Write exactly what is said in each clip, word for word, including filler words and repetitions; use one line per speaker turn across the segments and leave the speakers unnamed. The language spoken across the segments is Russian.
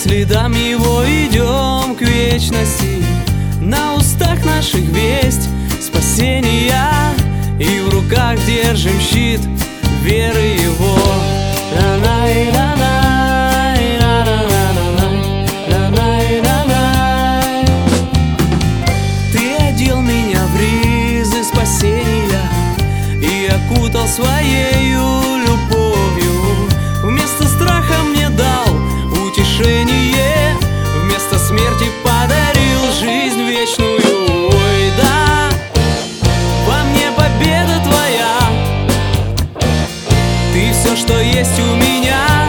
следам его идем к вечности. На устах наших весть спасения, и в руках держим щит веры его. Ра-най, ра-най, ра-ра-ра-ра-най, ра-най, ра-най. Ты одел меня в ризы спасения и окутал своею любовью. Вместо страха мне дал утешение, вместо смерти подарил жизнь вечную. Ой, да, во мне победа твоя, ты все, что есть у меня,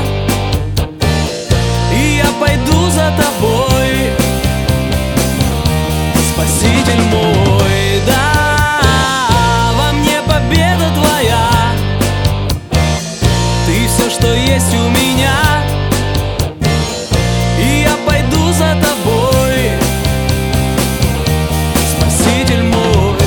и я пойду за тобой, Спаситель мой. Да, во мне победа твоя, ты все, что есть у меня, и я пойду за тобой, Спаситель мой.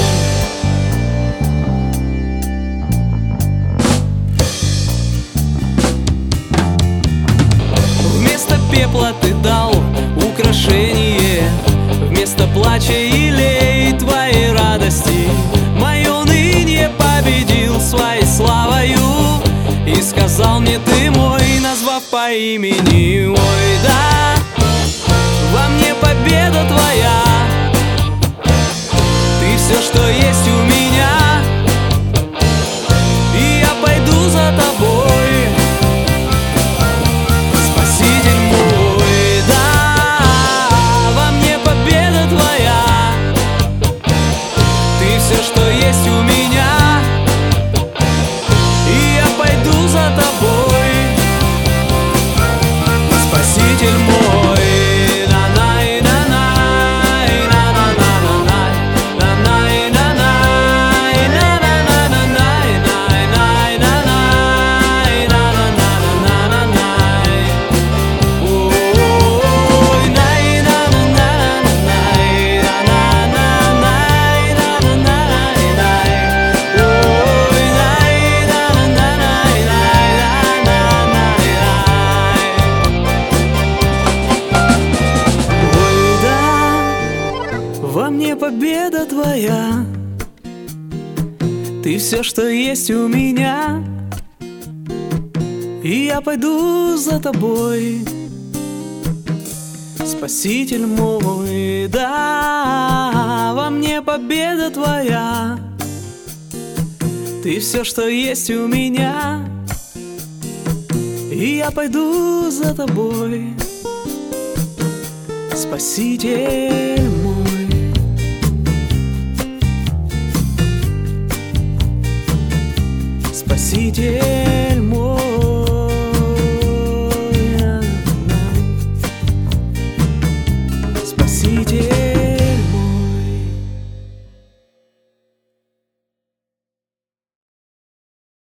Вместо пепла ты дал украшение, вместо плача елей твоей радости. Мое уныние победил своей славою и сказал мне: ты мой, назвав по имени. Ой, да, во мне победа твоя, ты все, что есть у меня, и я пойду за тобой, Спаситель мой. Да, во мне победа твоя, ты все, что есть у меня, и я пойду за тобой, Спаситель мой. Во мне победа твоя, ты все, что есть у меня, и я пойду за тобой, Спаситель мой. Да, во мне победа твоя, ты все, что есть у меня, и я пойду за тобой, Спаситель мой. Спаситель.